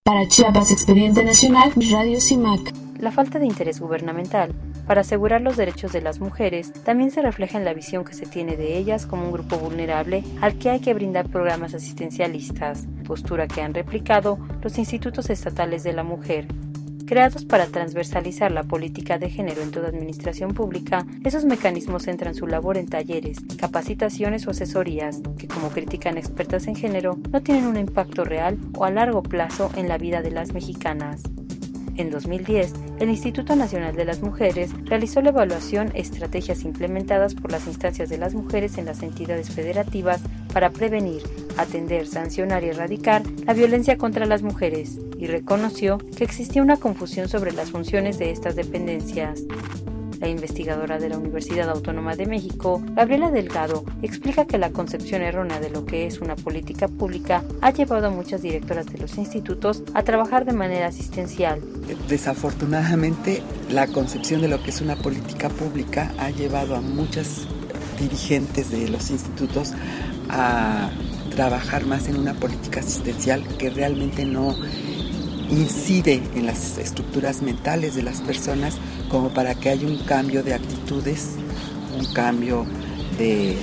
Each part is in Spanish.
Para Chiapas Expediente Nacional, Radio CIMAC. La falta de interés gubernamental para asegurar los derechos de las mujeres también se refleja en la visión que se tiene de ellas como un grupo vulnerable al que hay que brindar programas asistencialistas, postura que han replicado los institutos estatales de la mujer. Creados para transversalizar la política de género en toda administración pública, esos mecanismos centran su labor en talleres, capacitaciones o asesorías, que como critican expertas en género, no tienen un impacto real o a largo plazo en la vida de las mexicanas. En 2010, el Instituto Nacional de las Mujeres realizó la evaluación Estrategias implementadas por las instancias de las mujeres en las entidades federativas para prevenir, atender, sancionar y erradicar la violencia contra las mujeres, y reconoció que existía una confusión sobre las funciones de estas dependencias. La investigadora de la Universidad Autónoma de México, Gabriela Delgado, explica que la concepción errónea de lo que es una política pública ha llevado a muchas directoras de los institutos a trabajar de manera asistencial. Desafortunadamente, la concepción de lo que es una política pública ha llevado a muchas dirigentes de los institutos a trabajar más en una política asistencial que realmente no incide en las estructuras mentales de las personas como para que haya un cambio de actitudes, un cambio de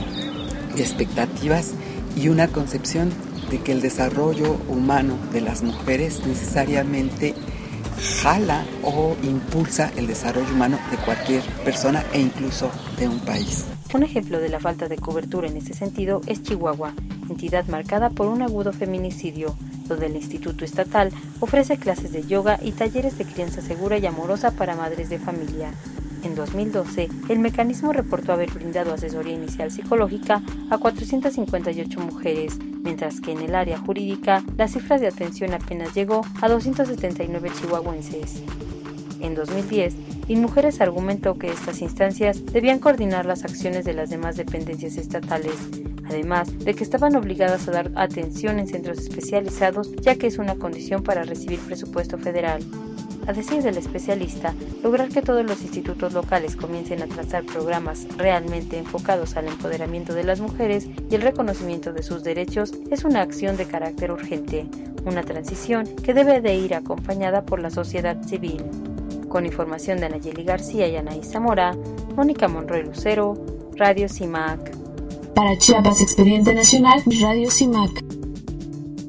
expectativas y una concepción de que el desarrollo humano de las mujeres necesariamente jala o impulsa el desarrollo humano de cualquier persona e incluso de un país. Un ejemplo de la falta de cobertura en ese sentido es Chihuahua, entidad marcada por un agudo feminicidio, donde el Instituto Estatal ofrece clases de yoga y talleres de crianza segura y amorosa para madres de familia. En 2012, el mecanismo reportó haber brindado asesoría inicial psicológica a 458 mujeres, mientras que en el área jurídica la cifra de atención apenas llegó a 279 chihuahuenses. En 2010, InMujeres argumentó que estas instancias debían coordinar las acciones de las demás dependencias estatales, además de que estaban obligadas a dar atención en centros especializados, ya que es una condición para recibir presupuesto federal. A decir del especialista, lograr que todos los institutos locales comiencen a trazar programas realmente enfocados al empoderamiento de las mujeres y el reconocimiento de sus derechos es una acción de carácter urgente, una transición que debe de ir acompañada por la sociedad civil. Con información de Anayeli García y Anaís Zamora, Mónica Monroy Lucero, Radio CIMAC. Para Chiapas Expediente Nacional, Radio CIMAC.